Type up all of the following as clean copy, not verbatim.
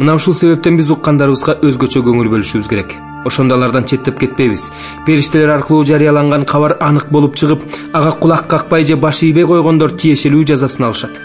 Мына ушул себептен биз уккандарыбызга өзгөчө көңүл бөлүшүбүз керек. Ошондо алардан четтеп кетпейбиз. Периштелер аркылуу жарыяланган кабар анык болуп чыгып, ага кулак какпай же баш ийбей койгондор тиешелүү жазасын алышат.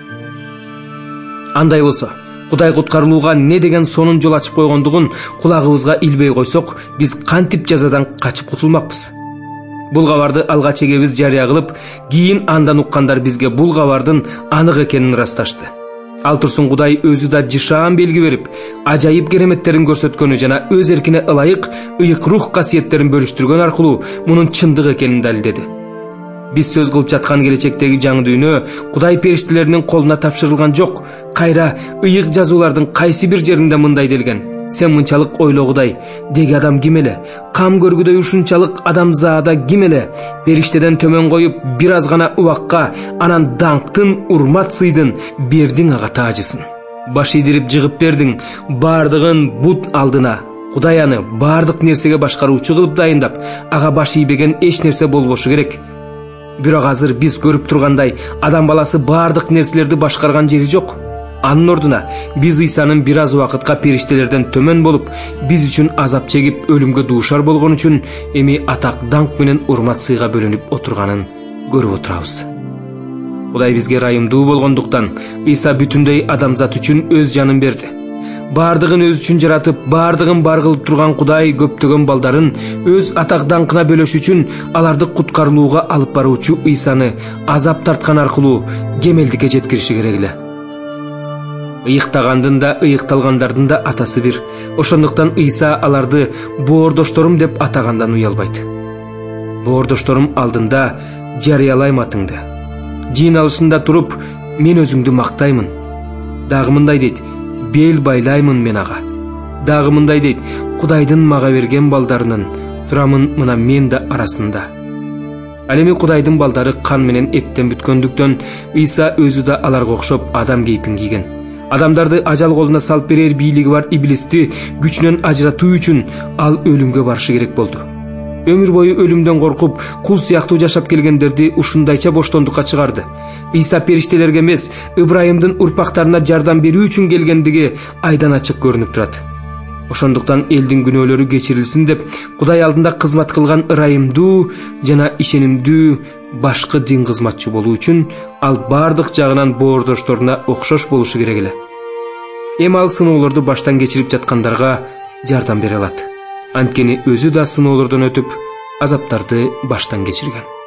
Андай болсо, Кудай куткарылууга не деген сонун жол ачып койгондугун кулагыбызга илбей койсок, биз кантип жазадан качып кутулмакпыз? Бул кабарды алгач эгебиз жарыя кылып, кийин андан уккандар бизге бул кабардын анык экенин ырасташты. Ал турсун Кудай өзү да жышаан белги берип, ажайып кереметтерин көрсөткөнү жана өз эркине ылайык ыйык рух касиеттерин бөлүштүргөн аркылуу мунун чындык экенин далилдеди. Биз сөз кылып жаткан келечектеги жаңы дүйнө Кудай периштелеринин колуна тапшырылган жок. Кайра ыйык жазуулардын кайсы бир жеринде мындай делген: сен мынчалык ойлогудай, деги адам ким эле? Кам көргүдөй ушунчалык адамзаада ким эле? Периштеден төмөн коюп, бир аз гана убакка анан даңктын, урмат сыйдын бердиң ага таажысын. Баш ийдирип жыгып бердиң бардыгын бут алдына. Кудай аны бардык нерсеге башкаруучу кылып дайындап, ага баш ийбеген эч нерсе болбошу керек. Бирок азыр биз көрүп тургандай, адам баласы бардык нерселерди башкарган жери жок. Анын ордуна биз Ыйсанын бир аз убакытка периштелерден төмөн болуп, биз үчүн азап чегип өлүмгө дуушар болгон үчүн эми атак, даңк менен урмат сыйга бөлүнүп отурганын көрүп отурабыз. Кудай бизге ырайымдуу болгондуктан Ыйса бүтүндөй адамзат үчүн өз жанын берди. Бардыгын өз үчүн жаратып, бардыгын бар кылып турган Кудай көптөгөн балдарын өз атак даңкына бөлөш үчүн аларды куткарылууга алып баруучу Ыйсаны азап тарткан аркылуу кемелдикке жеткириши керек эле. Ыйыктагандын да, ыйыкталгандардын да атасы бир. Ошондуктан Ыйса аларды боордошторум деп атагандан уялбайт. Боордошторум алдында жарыялайм атыңды. Жыйын алышында туруп, мен өзүңдү мактаймын. Дагы мындай дейт: бел байлаймын мен ага. Дагы мындай дейт: Кудайдын мага берген балдарынын турамын мына мен да арасында. Ал эми Кудайдын балдары кан менен эттен бүткөндүктөн Ыйса өзү да аларга окшоп адам кейпин кийген. Адамдарды ажал колуна салып берер бийлиги бар иблисти күчүнөн ажыратуу үчүн ал өлүмгө барышы керек болду. Өмүр бою өлүмдөн коркуп, кул сыяктуу жашап келгендерди ушундайча боштондукка чыгарды. Ыйса периштелерге эмес, Ыбрайымдын урпактарына жардам берүү үчүн келгендиги айдан ачык көрүнүп турат. Ошондуктан элдин күнөөлөрү кечирилсин деп, Кудай алдында кызмат кылган ырайымдуу жана ишенимдүү башкы дин кызматчы болуу үчүн ал бардык жагынан боордошторуна окшош болушу керек эле. Эми ал сыноолорду баштан кечирип жаткандарга жардам бере алат. Анткени өзү да сыноолордон өтүп, азаптарды баштан кечирген.